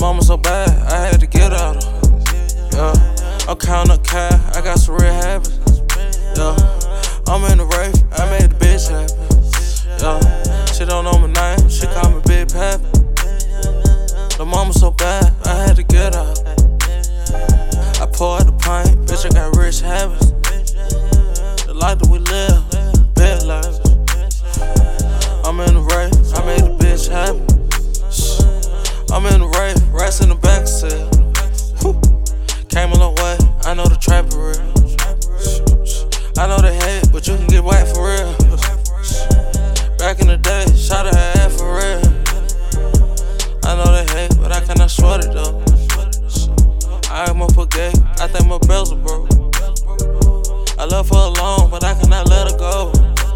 mama so bad, I had to get out of her. Yeah, I'm counting up cash, I got some real habits. Yeah, I'm in the rave, I made the bitch happy. Yeah, she don't know my name, she call me Big Pappy. The mama so bad, I had to get out. I poured the pint, bitch, I got rich habits. The life that we live, bed life. I'm in the rave, I made the bitch happy. I'm in the rave, rats in the back seat. Came a long way, I know the trap is real. I know they hate, but you can get whacked for real. Back in the day, shot her ass for real. I know they hate, but I cannot sweat it though. I am up for gay, I think my bells are broke. I love her alone, but I cannot let her go.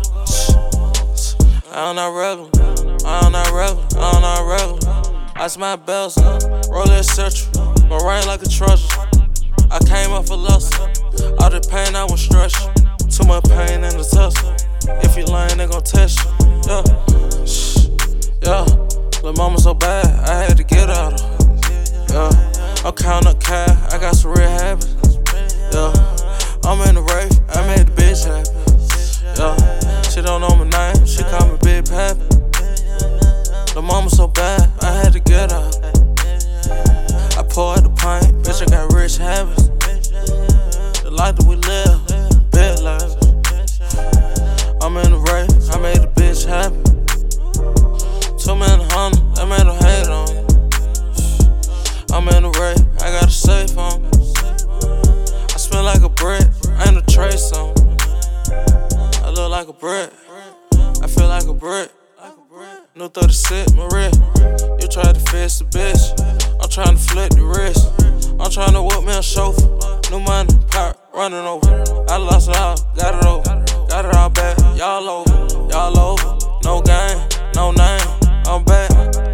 I'm not regular, I'm not regular, I'm not regular. I smell bells, roll it central, but rain like a treasure. I came up for lust, all the pain I was stressed. Too much pain in the tussle. If you lying, they gon' test you. Yeah, yeah. Lil' mama so bad, I had to get out of her. Yeah, I'm counting up cash, I got some real habits. Yeah, I'm in the rave, I made the bitch happy. Yeah, she don't know my name, she call me Big Pappy. The mama so bad, I had to get out. I poured the pint, bitch, I got rich habits. The life that we live, bed life. I'm in the rave, I made the bitch happy. Too many hundred, that made her hate on you. I'm in the rave, I got a safe on me. I smell like a brick, ain't a trace on me. I look like a brick, I feel like a brick. New 36, Maria. You tried to fix the bitch. I'm trying to flip the wrist. I'm trying to whip me a chauffeur. New money, pot, running over. I lost it all, got it over. Got it all back, y'all over. Y'all over. No game, no name. I'm back.